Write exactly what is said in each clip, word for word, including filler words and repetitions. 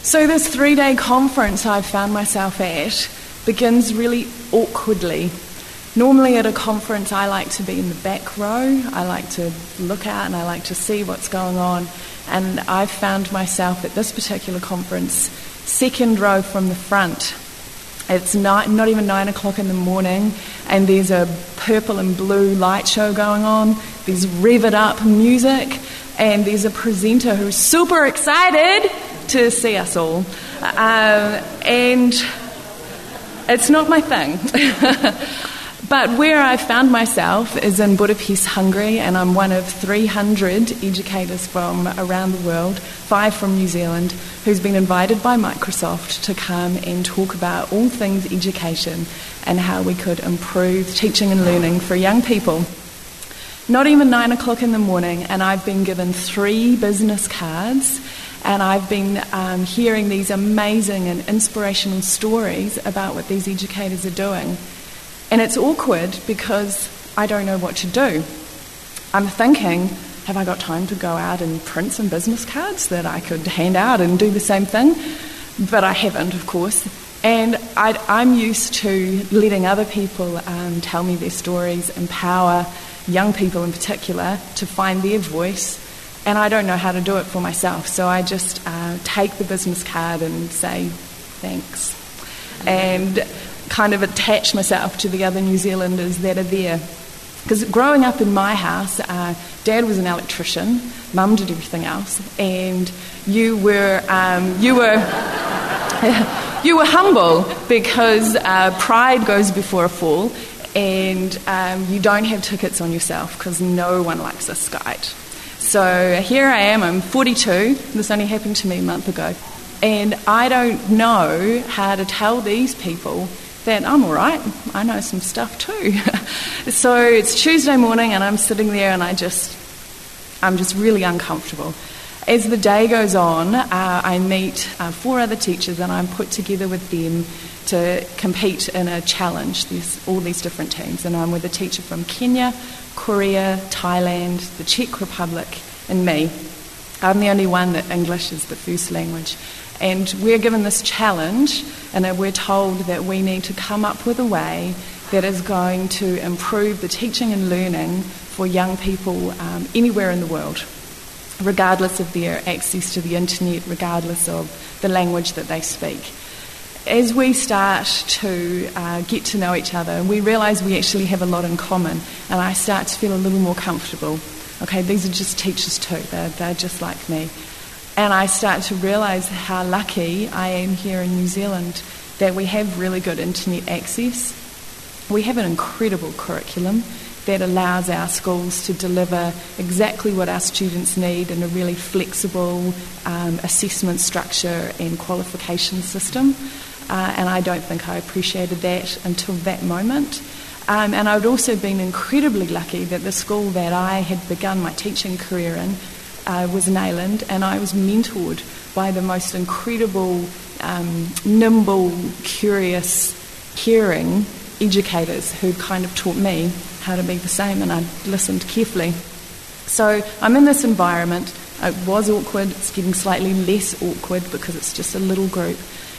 So this three-day conference I've found myself at begins really awkwardly. Normally at a conference I like to be in the back row, I like to look out and I like to see what's going on, and I've found myself at this particular conference second row from the front. It's not, not even nine o'clock in the morning, and there's a purple and blue light show going on, there's rev-it up music, and there's a presenter who's super excited to see us all. Uh, and it's not my thing. But where I found myself is in Budapest, Hungary, and I'm one of three hundred educators from around the world, five from New Zealand, who's been invited by Microsoft to come and talk about all things education and how we could improve teaching and learning for young people. Not even nine o'clock in the morning, and I've been given three business cards, and I've been um, hearing these amazing and inspirational stories about what these educators are doing. And it's awkward because I don't know what to do. I'm thinking, have I got time to go out and print some business cards that I could hand out and do the same thing? But I haven't, of course. And I'd, I'm used to letting other people um, tell me their stories, empower young people in particular to find their voice. And I don't know how to do it for myself. So I just uh, take the business card and say, thanks. And kind of attach myself to the other New Zealanders that are there. Because growing up in my house, uh, Dad was an electrician, Mum did everything else, and you were um, you were you were humble because uh, pride goes before a fall, and um, you don't have tickets on yourself because no one likes a skite. So here I am. I'm forty-two. This only happened to me a month ago, and I don't know how to tell these people that I'm all right, I know some stuff too. So it's Tuesday morning and I'm sitting there and I just, I'm just really uncomfortable. As the day goes on, uh, I meet uh, four other teachers and I'm put together with them to compete in a challenge. There's all these different teams, and I'm with a teacher from Kenya, Korea, Thailand, the Czech Republic, and me. I'm the only one that English is the first language. And we're given this challenge, and we're told that we need to come up with a way that is going to improve the teaching and learning for young people um, anywhere in the world, regardless of their access to the internet, regardless of the language that they speak. As we start to uh, get to know each other, we realise we actually have a lot in common, and I start to feel a little more comfortable. Okay, these are just teachers too, they're, they're just like me. And I start to realise how lucky I am here in New Zealand that we have really good internet access. We have an incredible curriculum that allows our schools to deliver exactly what our students need in a really flexible um, assessment structure and qualification system. Uh, and I don't think I appreciated that until that moment. Um, and I'd also been incredibly lucky that the school that I had begun my teaching career in Uh, was Nayland, and I was mentored by the most incredible, um, nimble, curious, caring educators who kind of taught me how to be the same, and I listened carefully. So I'm in this environment. It was awkward. It's getting slightly less awkward because it's just a little group.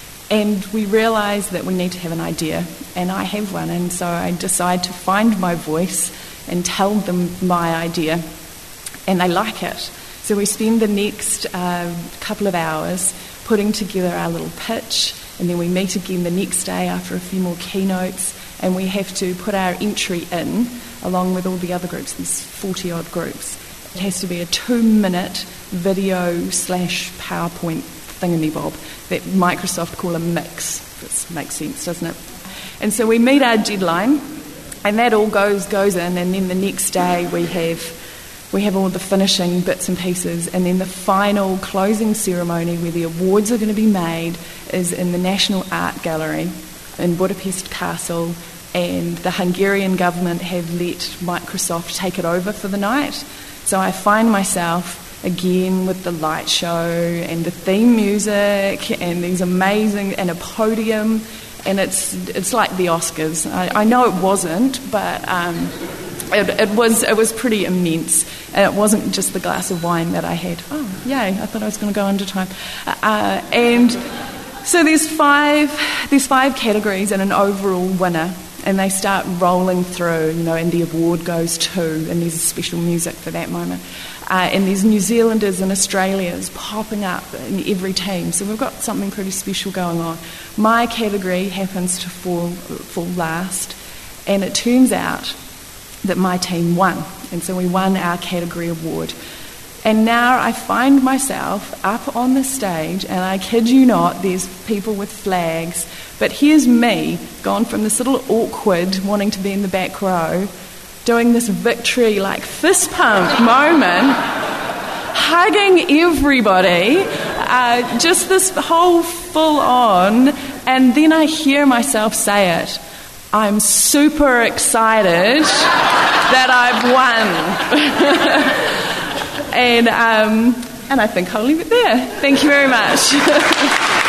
And we realise that we need to have an idea, and I have one, and so I decide to find my voice and tell them my idea, and they like it. So we spend the next uh, couple of hours putting together our little pitch, and then we meet again the next day after a few more keynotes, and we have to put our entry in along with all the other groups. There's forty-odd groups. It has to be a two-minute video slash PowerPoint thingamabob that Microsoft call a mix. This makes sense, doesn't it? And so we meet our deadline, and that all goes goes in, and then the next day we have we have all the finishing bits and pieces, and then the final closing ceremony where the awards are going to be made is in the National Art Gallery in Budapest Castle, and the Hungarian government have let Microsoft take it over for the night. So I find myself again with the light show and the theme music and these amazing, and a podium, and it's it's like the Oscars. I, I know it wasn't, but um, it, it was it was pretty immense. And it wasn't just the glass of wine that I had. Oh, yay, I thought I was going to go under time. Uh, and so there's five, there's five categories and an overall winner. And they start rolling through, you know, and the award goes to, and there's special music for that moment. Uh, and there's New Zealanders and Australians popping up in every team. So we've got something pretty special going on. My category happens to fall, fall last, and it turns out that my team won. And so we won our category award. And now I find myself up on the stage, and I kid you not, there's people with flags, but here's me, gone from this little awkward, wanting to be in the back row, doing this victory, like, fist pump moment, hugging everybody, uh, just this whole full-on, and then I hear myself say it. I'm super excited that I've won. And um, and I think I'll leave it there. Thank you very much.